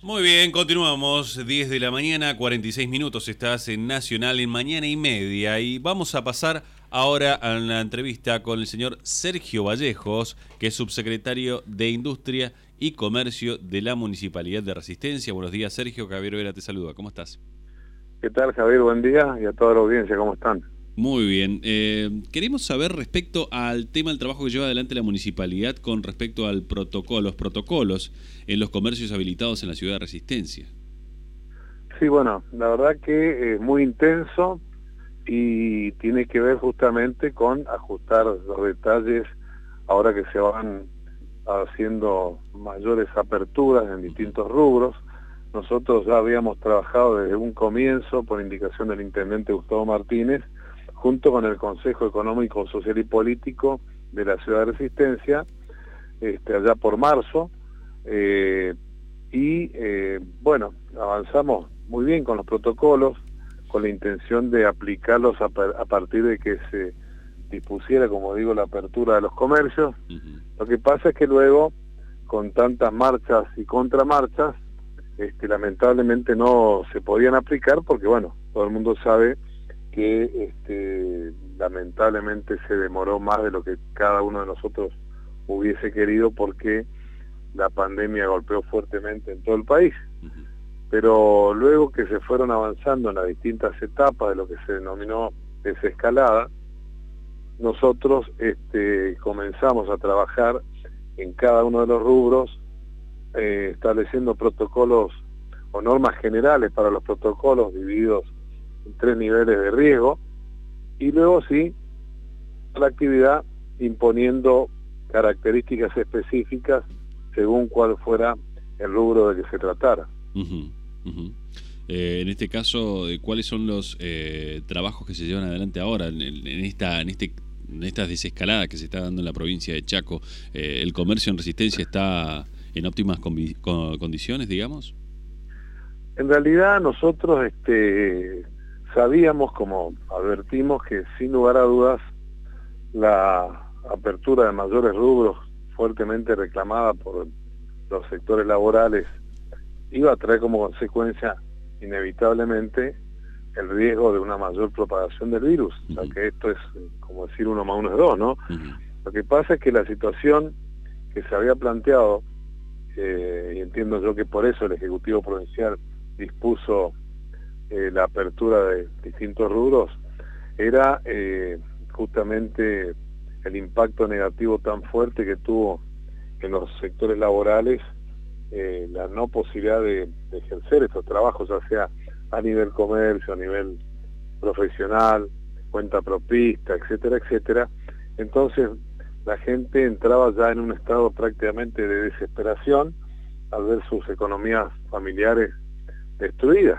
Muy bien, continuamos. 10 de la mañana, 46 minutos. Estás en Nacional en Mañana y Media. Y vamos a pasar ahora a la entrevista con el señor Sergio Vallejos, que es subsecretario de Industria y Comercio de la Municipalidad de Resistencia. Buenos días, Sergio. Javier Vera te saluda. ¿Cómo estás? ¿Qué tal, Javier? Buen día y a toda la audiencia, ¿cómo están? Muy bien. Queremos saber respecto al tema del trabajo que lleva adelante la municipalidad con respecto al los protocolos en los comercios habilitados en la ciudad de Resistencia. Sí, bueno, la verdad que es muy intenso y tiene que ver justamente con ajustar los detalles ahora que se van haciendo mayores aperturas en distintos rubros. Nosotros ya habíamos trabajado desde un comienzo por indicación del intendente Gustavo Martínez, junto con el Consejo Económico, Social y Político de la ciudad de Resistencia, allá por marzo, bueno, avanzamos muy bien con los protocolos, con la intención de aplicarlos a partir de que se dispusiera, como digo, la apertura de los comercios. Lo que pasa es que luego, con tantas marchas y contramarchas, lamentablemente no se podían aplicar porque, bueno, todo el mundo sabe que lamentablemente se demoró más de lo que cada uno de nosotros hubiese querido porque la pandemia golpeó fuertemente en todo el país. Pero luego que se fueron avanzando en las distintas etapas de lo que se denominó desescalada, nosotros comenzamos a trabajar en cada uno de los rubros, estableciendo protocolos o normas generales para los protocolos divididos en 3 niveles de riesgo, y luego sí, la actividad imponiendo características específicas según cuál fuera el rubro de que se tratara. En este caso, ¿cuáles son los trabajos que se llevan adelante ahora en esta desescalada que se está dando en la provincia de Chaco? ¿El comercio en Resistencia está en óptimas condiciones, digamos? En realidad nosotros sabíamos, como advertimos, que sin lugar a dudas la apertura de mayores rubros fuertemente reclamada por los sectores laborales iba a traer como consecuencia inevitablemente el riesgo de una mayor propagación del virus. O sea que esto es como decir 1 más 1 es 2, ¿no? Lo que pasa es que la situación que se había planteado, y entiendo yo que por eso el Ejecutivo Provincial dispuso la apertura de distintos rubros, era justamente el impacto negativo tan fuerte que tuvo en los sectores laborales la no posibilidad de ejercer estos trabajos, ya sea a nivel comercio, a nivel profesional, cuenta propista, etcétera, etcétera. Entonces la gente entraba ya en un estado prácticamente de desesperación al ver sus economías familiares destruidas.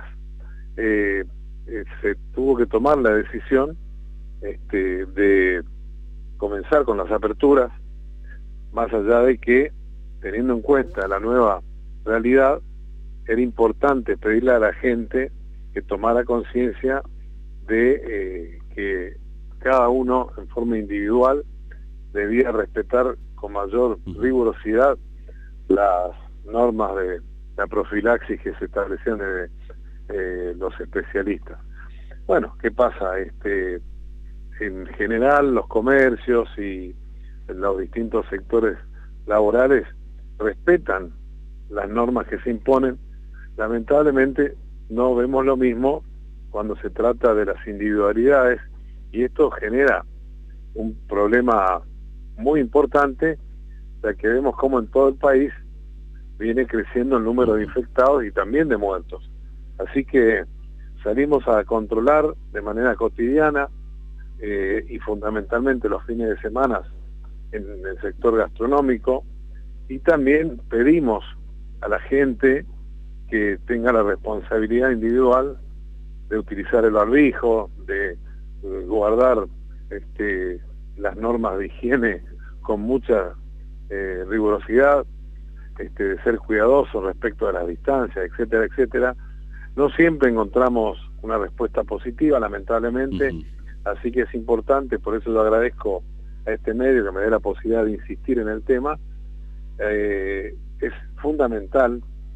Se tuvo que tomar la decisión de comenzar con las aperturas, más allá de que, teniendo en cuenta la nueva realidad, era importante pedirle a la gente que tomara conciencia de que cada uno en forma individual debía respetar con mayor rigurosidad las normas de la profilaxis que se establecían de los especialistas. Bueno, ¿qué pasa? En general los comercios y los distintos sectores laborales respetan las normas que se imponen. Lamentablemente no vemos lo mismo cuando se trata de las individualidades, y esto genera un problema muy importante, ya que vemos cómo en todo el país viene creciendo el número de infectados y también de muertos. Así que salimos a controlar de manera cotidiana y fundamentalmente los fines de semana en el sector gastronómico, y también pedimos a la gente que tenga la responsabilidad individual de utilizar el barbijo, de guardar las normas de higiene con mucha rigurosidad, de ser cuidadosos respecto a las distancias, etcétera, etcétera. No siempre encontramos una respuesta positiva, lamentablemente, así que es importante, por eso yo agradezco a este medio que me dé la posibilidad de insistir en el tema. Es fundamental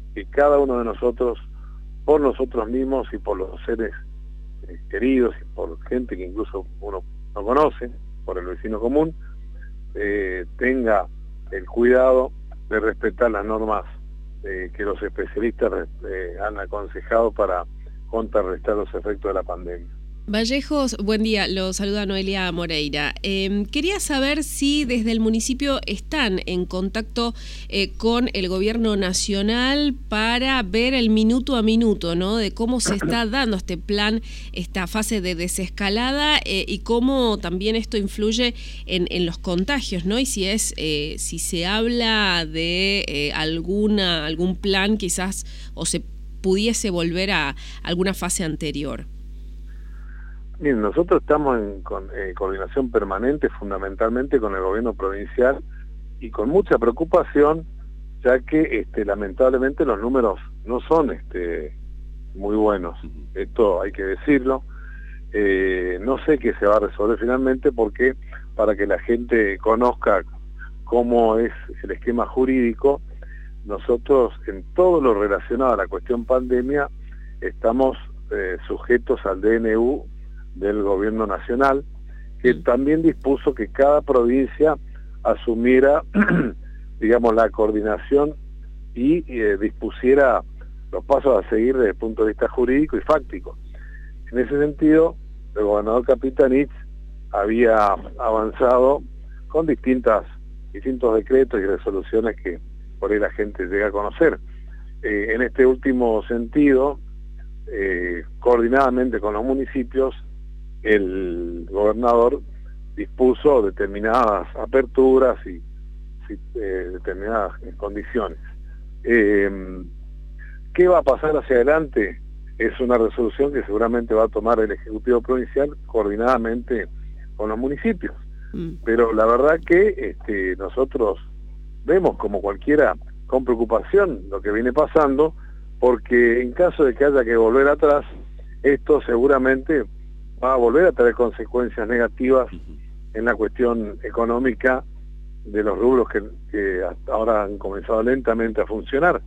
que cada uno de nosotros, por nosotros mismos y por los seres queridos y por gente que incluso uno no conoce, por el vecino común, tenga el cuidado de respetar las normas que los especialistas han aconsejado para contrarrestar los efectos de la pandemia. Vallejos, buen día, lo saluda Noelia Moreira. Quería saber si desde el municipio están en contacto con el gobierno nacional para ver el minuto a minuto, ¿no?, de cómo se está dando este plan, esta fase de desescalada y cómo también esto influye en los contagios, ¿no? Y si se habla de algún plan quizás o se pudiese volver a alguna fase anterior. Bien, nosotros estamos en coordinación permanente, fundamentalmente con el gobierno provincial y con mucha preocupación, ya que lamentablemente los números no son muy buenos. Esto hay que decirlo. No sé qué se va a resolver finalmente, porque para que la gente conozca cómo es el esquema jurídico, nosotros en todo lo relacionado a la cuestión pandemia estamos sujetos al DNU del gobierno nacional, que también dispuso que cada provincia asumiera digamos la coordinación y dispusiera los pasos a seguir desde el punto de vista jurídico y fáctico. En ese sentido, el gobernador Capitanich había avanzado con distintos decretos y resoluciones que por ahí la gente llega a conocer. En este último sentido, coordinadamente con los municipios, el gobernador dispuso determinadas aperturas y determinadas condiciones. ¿Qué va a pasar hacia adelante? Es una resolución que seguramente va a tomar el Ejecutivo Provincial coordinadamente con los municipios. Pero la verdad que nosotros vemos como cualquiera con preocupación lo que viene pasando, porque en caso de que haya que volver atrás, esto seguramente va a volver a traer consecuencias negativas en la cuestión económica de los rubros que hasta ahora han comenzado lentamente a funcionar.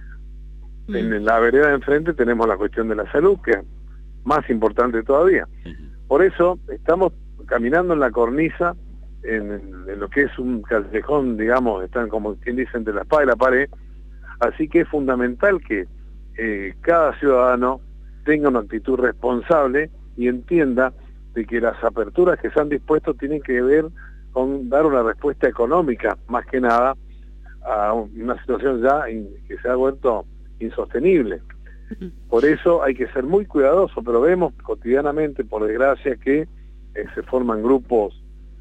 En la vereda de enfrente tenemos la cuestión de la salud, que es más importante todavía. Por eso estamos caminando en la cornisa, en lo que es un callejón, digamos, están como quien dice entre la espada y la pared, así que es fundamental que cada ciudadano tenga una actitud responsable y entienda de que las aperturas que se han dispuesto tienen que ver con dar una respuesta económica, más que nada, a una situación ya que se ha vuelto insostenible. Por eso hay que ser muy cuidadoso, pero vemos cotidianamente, por desgracia, que se forman grupos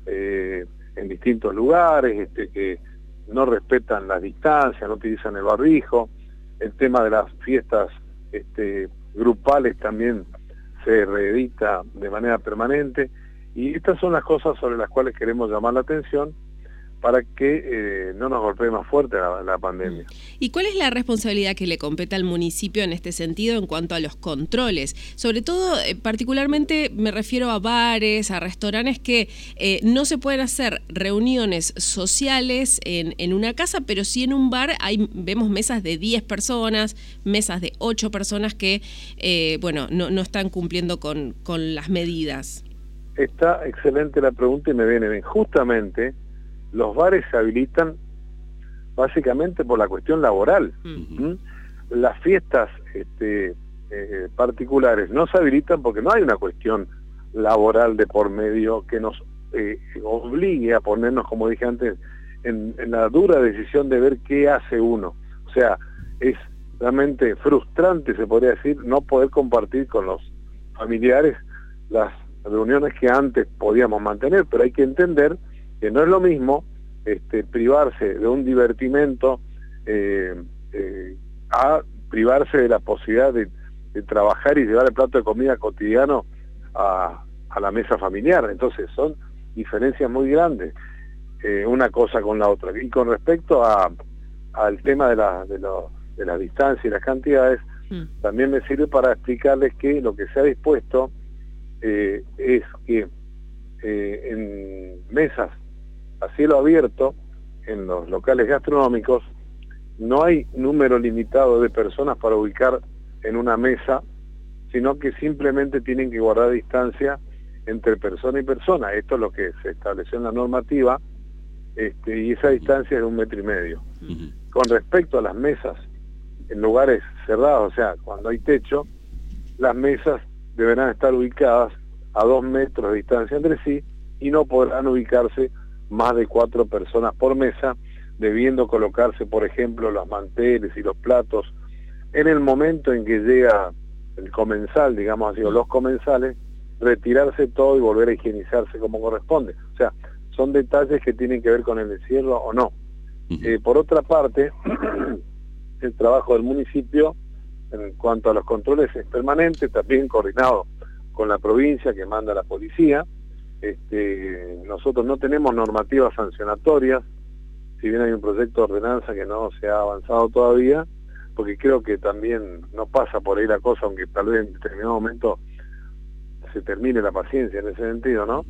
en distintos lugares, que no respetan las distancias, no utilizan el barbijo. El tema de las fiestas grupales también se reedita de manera permanente, y estas son las cosas sobre las cuales queremos llamar la atención para que no nos golpee más fuerte la pandemia. ¿Y cuál es la responsabilidad que le compete al municipio en este sentido en cuanto a los controles? Sobre todo, particularmente me refiero a bares, a restaurantes que no se pueden hacer reuniones sociales en una casa, pero sí en un bar vemos mesas de 10 personas, mesas de 8 personas que no están cumpliendo con las medidas. Está excelente la pregunta y me viene bien. Justamente los bares se habilitan básicamente por la cuestión laboral. Las fiestas particulares no se habilitan porque no hay una cuestión laboral de por medio que nos obligue a ponernos, como dije antes, en la dura decisión de ver qué hace uno. O sea, es realmente frustrante, se podría decir, no poder compartir con los familiares las reuniones que antes podíamos mantener, pero hay que entender que no es lo mismo privarse de un divertimento a privarse de la posibilidad de trabajar y llevar el plato de comida cotidiano a la mesa familiar. Entonces son diferencias muy grandes una cosa con la otra. Y con respecto al tema de la distancia y las cantidades, también me sirve para explicarles que lo que se ha dispuesto es que en mesas a cielo abierto, en los locales gastronómicos, no hay número limitado de personas para ubicar en una mesa, sino que simplemente tienen que guardar distancia entre persona y persona. Esto es lo que se estableció en la normativa, y esa distancia es de 1,5 metros. Con respecto a las mesas en lugares cerrados, o sea, cuando hay techo, las mesas deberán estar ubicadas a 2 metros de distancia entre sí y no podrán ubicarse más de 4 personas por mesa, debiendo colocarse, por ejemplo, los manteles y los platos en el momento en que llega el comensal, digamos así, o los comensales, retirarse todo y volver a higienizarse como corresponde. O sea, son detalles que tienen que ver con el encierro o no. Por otra parte, el trabajo del municipio en cuanto a los controles es permanente, también coordinado con la provincia que manda la policía. Nosotros no tenemos normativas sancionatorias, si bien hay un proyecto de ordenanza que no se ha avanzado todavía, porque creo que también no pasa por ahí la cosa, aunque tal vez en determinado momento se termine la paciencia en ese sentido, ¿no?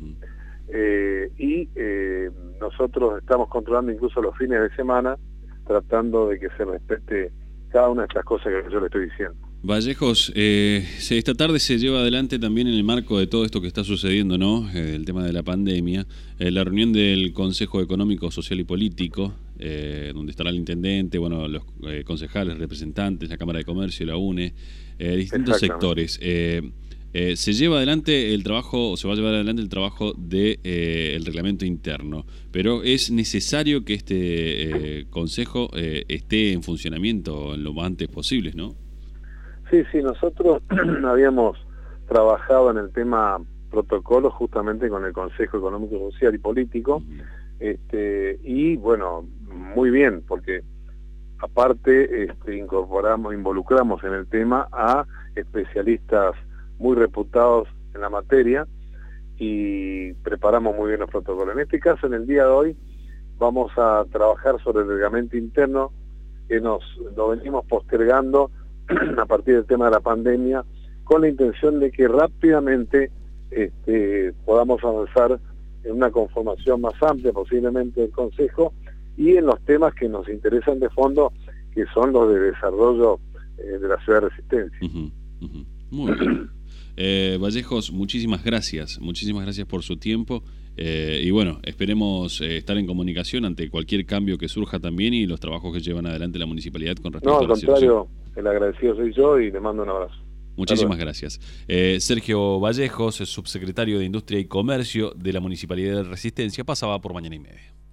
Nosotros estamos controlando incluso los fines de semana, tratando de que se respete cada una de estas cosas que yo le estoy diciendo. Vallejos, esta tarde se lleva adelante también en el marco de todo esto que está sucediendo, ¿no? El tema de la pandemia, la reunión del Consejo Económico, Social y Político, donde estará el intendente, bueno, los concejales, representantes, la Cámara de Comercio, la UNE, distintos sectores. Se lleva adelante el trabajo, o se va a llevar adelante el trabajo de el reglamento interno, pero es necesario que este consejo esté en funcionamiento en lo más antes posible, ¿no? Sí, nosotros habíamos trabajado en el tema protocolo justamente con el Consejo Económico, Social y Político, y bueno, muy bien, porque aparte involucramos en el tema a especialistas muy reputados en la materia y preparamos muy bien los protocolos. En este caso, en el día de hoy, vamos a trabajar sobre el reglamento interno que lo venimos postergando a partir del tema de la pandemia, con la intención de que rápidamente podamos avanzar en una conformación más amplia posiblemente del Consejo y en los temas que nos interesan de fondo, que son los de desarrollo de la ciudad de Resistencia. Muy bien. Vallejos, muchísimas gracias por su tiempo y bueno, esperemos estar en comunicación ante cualquier cambio que surja también y los trabajos que llevan adelante la municipalidad con respecto a la situación. No, al contrario, el agradecido soy yo y le mando un abrazo. Muchísimas gracias. Sergio Vallejos, subsecretario de Industria y Comercio de la Municipalidad de Resistencia, pasaba por Mañana y Media.